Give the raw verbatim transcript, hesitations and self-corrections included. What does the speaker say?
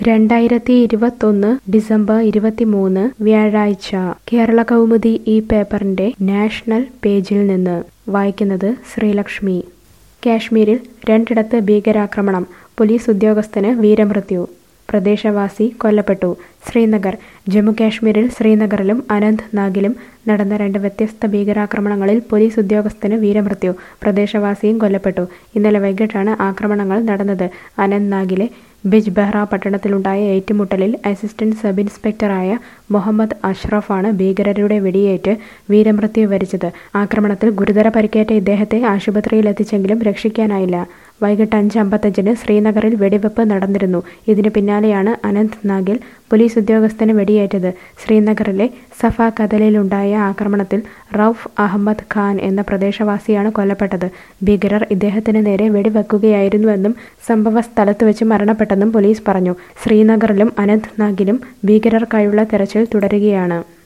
രണ്ടായിരത്തി ഇരുപത്തൊന്ന് ഡിസംബർ ഇരുപത്തിമൂന്ന് വ്യാഴാഴ്ച കേരള കൗമുദി ഈ പേപ്പറിന്റെ നാഷണൽ പേജിൽ നിന്ന് വായിക്കുന്നത് ശ്രീലക്ഷ്മി. കാശ്മീരിൽ രണ്ടിടത്ത് ഭീകരാക്രമണം, പോലീസ് ഉദ്യോഗസ്ഥന് വീരമൃത്യു, പ്രദേശവാസി കൊല്ലപ്പെട്ടു. ശ്രീനഗർ ജമ്മുകാശ്മീരിൽ ശ്രീനഗറിലും അനന്ത് നാഗിലും നടന്ന രണ്ട് വ്യത്യസ്ത ഭീകരാക്രമണങ്ങളിൽ പോലീസ് ഉദ്യോഗസ്ഥന് വീരമൃത്യു, പ്രദേശവാസിയും കൊല്ലപ്പെട്ടു. ഇന്നലെ വൈകിട്ടാണ് ആക്രമണങ്ങൾ നടന്നത്. അനന്ത് നാഗിലെ ബിജ് ബെഹ്റ പട്ടണത്തിലുണ്ടായ ഏറ്റുമുട്ടലിൽ അസിസ്റ്റന്റ് സബ് ഇൻസ്പെക്ടറായ മുഹമ്മദ് അഷ്റഫാണ് ഭീകരരുടെ വെടിയേറ്റ് വീരമൃത്യു വരിച്ചത്. ആക്രമണത്തിൽ ഗുരുതര പരിക്കേറ്റ ഇദ്ദേഹത്തെ ആശുപത്രിയിലെത്തിച്ചെങ്കിലും രക്ഷിക്കാനായില്ല. വൈകിട്ട് അഞ്ച് അമ്പത്തഞ്ചിന് ശ്രീനഗറിൽ വെടിവെപ്പ് നടന്നിരുന്നു. ഇതിന് പിന്നാലെയാണ് അനന്ത് നാഗിൽ പോലീസ് ഉദ്യോഗസ്ഥന് വെടിയേറ്റത്. ശ്രീനഗറിലെ സഫ കദലിലുണ്ടായ ആക്രമണത്തിൽ റൌഫ് അഹമ്മദ് ഖാൻ എന്ന പ്രദേശവാസിയാണ് കൊല്ലപ്പെട്ടത്. ഭീകരർ ഇദ്ദേഹത്തിന് നേരെ വെടിവെക്കുകയായിരുന്നുവെന്നും സംഭവ സ്ഥലത്ത് വെച്ച് മരണപ്പെട്ടെന്നും പോലീസ് പറഞ്ഞു. ശ്രീനഗറിലും അനന്ത് നാഗിലും ഭീകരർക്കായുള്ള തെരച്ചിൽ തുടരുകയാണ്.